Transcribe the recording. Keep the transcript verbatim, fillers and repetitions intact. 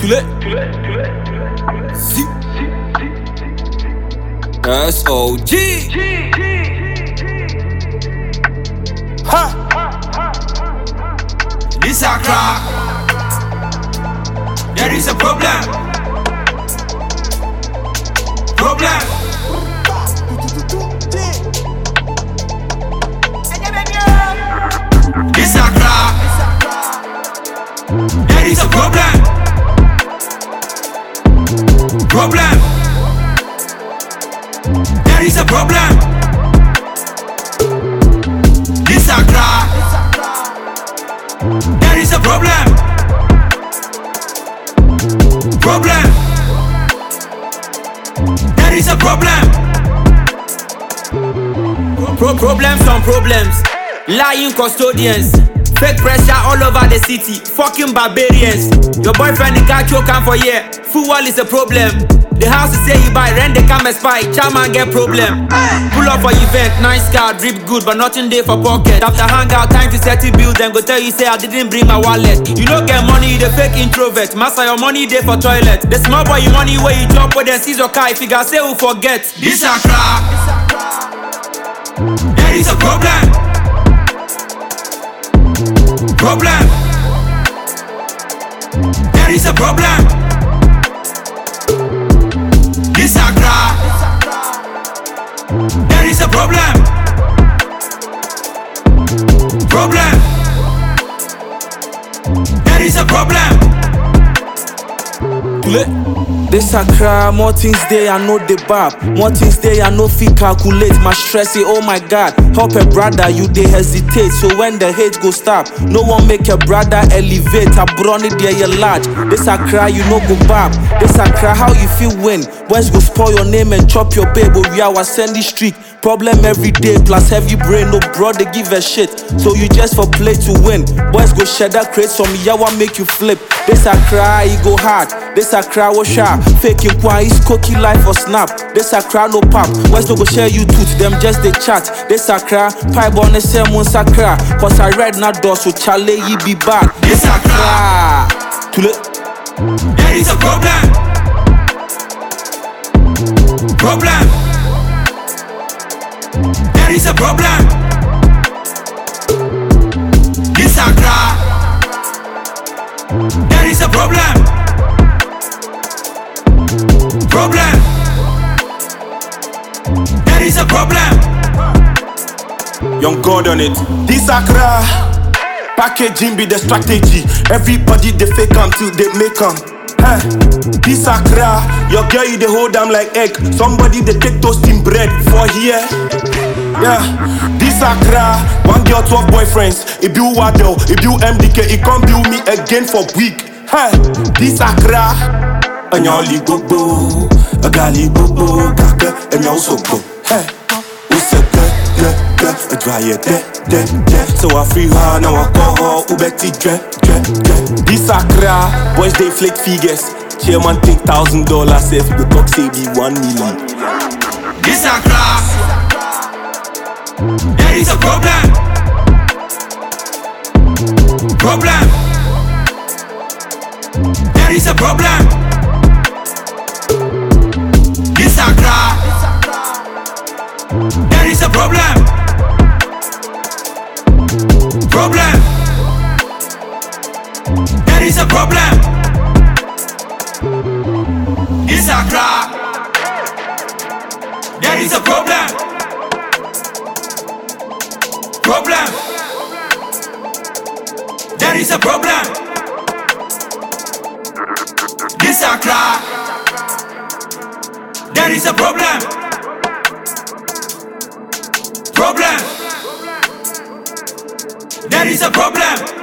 Tule. Si. S O G. Ha. This a crack. There is a problem. Problem. This a crack. There is a problem. Problem. There is a problem. This a crack. There is a problem. Problem. There is a problem. Pro problems on problems. Lying custodians. Fake pressure all over the city. Fucking barbarians. Your boyfriend the guy choke for year. Full wall is a problem. The house you say you buy, rent they come and spy. Chairman get problem. Pull up for event, nice car, drip good, but nothing there for pocket. After hangout, time to settle bills, then go tell you say I didn't bring my wallet. You don't get money, you the fake introvert. Master your money there for toilet. The small boy you money where you drop with then seize your car. If you got say who forget. This a crack. There is a problem. Problem. There is a problem. This a crack. There is a problem. Problem. There is a problem. This a cry, more things there I know the bab. More things there I know fit calculate. My stress say, oh my god, help a brother, you they hesitate. So when the hate go stop, no one make a brother elevate. I brought it there you large. This a cry, you know go bab. This a cry, how you feel when boys go spoil your name and chop your baby. We are was send this streak. Problem every day, plus heavy brain, no brother give a shit. So you just for play to win. Boys go shed that crate, some yawa make you flip. This a cry, you go hard. This a cry, was sharp. Faking kwa is cookie life or snap. This a cry, no pop. Boys no go share you tooth, them just they chat. This a cry, pipe on the same one sacra. Cause I read not door, so chale ye be bad. This a cry. Tule. There is a problem. Problem. There is a problem. This a crack. There is a problem. Problem. There is a problem. Young God on it. This Accra. Packaging be the strategy. Everybody they fake them till they make them. Huh. This Accra. Your girl you they hold them like egg. Somebody they take toasting bread for here. Yeah, this Accra, one girl, twelve boyfriends. If you Waddle, if you M D K, it can't build me again for week. Hey, this Accra, and y'all leave bobo, a gali bobo, kaka, and y'all so go. Hey, what's a girl, girl, girl, a dry it, de, de, de. So I free her, now I call her, ubeti, dre, dre, dre. This Accra, boys they flake figures. Chairman take thousand dollars if you talk say be one million. This Accra. There is a problem. Problem. There is a problem. This a crack. There is a problem. Problem. There is a problem. This a crack. There is a problem. Problem. There is a problem. This a crack. There is a problem. Problem. There is a problem.